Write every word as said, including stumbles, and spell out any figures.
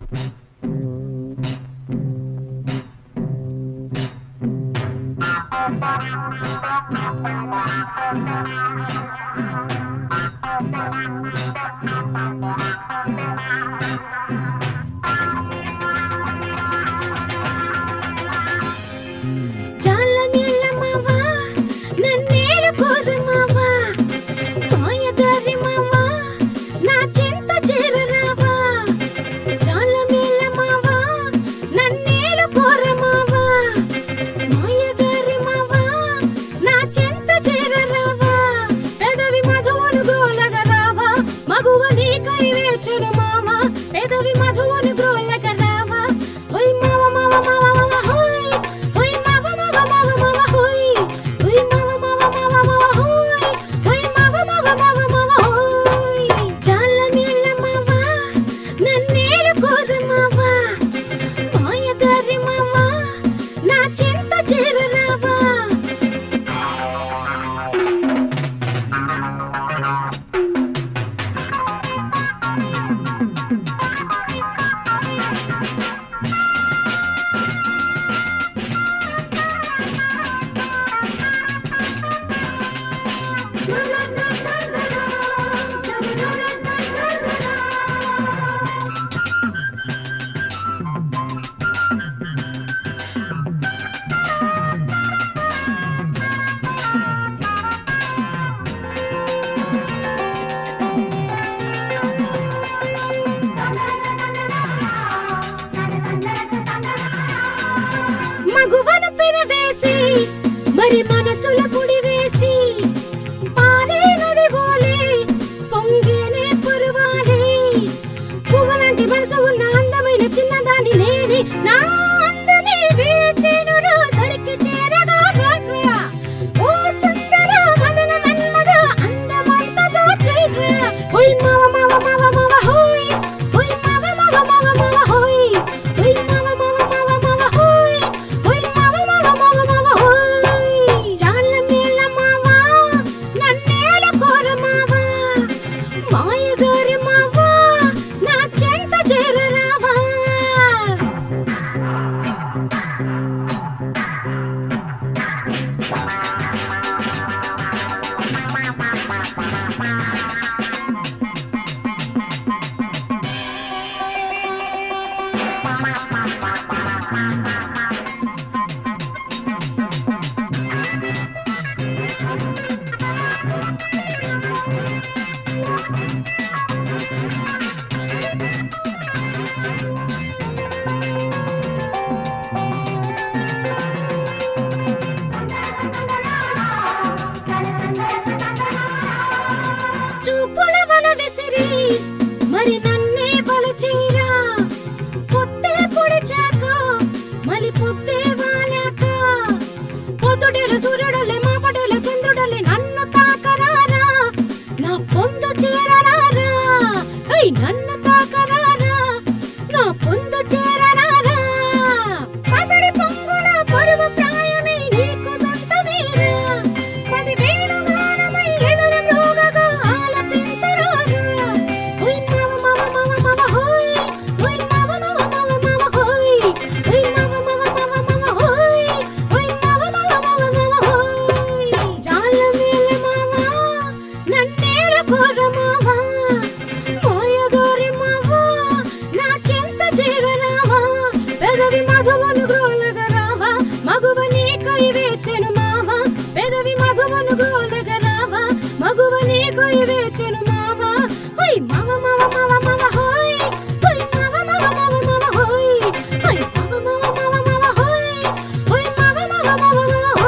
మగువను పెనవేసి మరి మనసుల పుడి వేసి పారే నది బోలే పొంగేనే పరువాలే పువ్వులంటి మనసు ఉన్న అందమైన చిన్నదాన్ని నేనే నా అందమే వేచెను రో దరికి చేరగా రాగ్రా ఓ సుందర మదన మన్మద అందమంతా దోచేరా హోయ్ మావ మావ మావ మావ హోయ్ హోయ్ మావ మావ మావ మావ హోయ్ హోయ్ మావ మావ మావ మావ హోయ్ హోయ్ మావ మావ మావ మావ హోయ్ జాల మేల మావ నన్నేల కోర మావ మాయదారి మావ నా చెంత చేరరావా చూపుల వల విసిరి మరి నన్నే వలచేరా పొత్తే పొడిచాక మలి పొత్తే వాలాక పొద్దుడేల సూర్యుడలే మా పడేల చంద్రుడలే నన్ను తాకరారా నా పొందు చేరరారా హై నన్ను తాకరారా నా పొందు చేరరారా పసడి పొంగుల పరువ ప్రాయమే నీకు సొంతమేరా పది వేణుగానమై ఎదుర మ్రోగగా ఆలపించరారా హోయ్ మావ మావ మావ మావ హోయ్ హోయ్ మావ మావ మావ మావ హోయ్ హోయ్ మావ మావ మావ మావ హోయ్ హోయ్ మావ మావ మావ మావ హోయ్ జాల మేల మావ నన్నేల కోర మావ మాయదారి మావ నా చెంత చేరరావా పెదవి మధువను గ్రోలగరావా మగువ నీకై వేచెను మావ పెదవి మధువను గ్రోలగరావా మగువ నీకై వేచెను మావ హోయ్ మావ మావ మావ మావ హోయ్ హోయ్ మావ మావ మావ మావ హోయ్ హోయ్ మావ మావ మావ మావ హోయ్ హోయ్ మావ మావ మావ మావ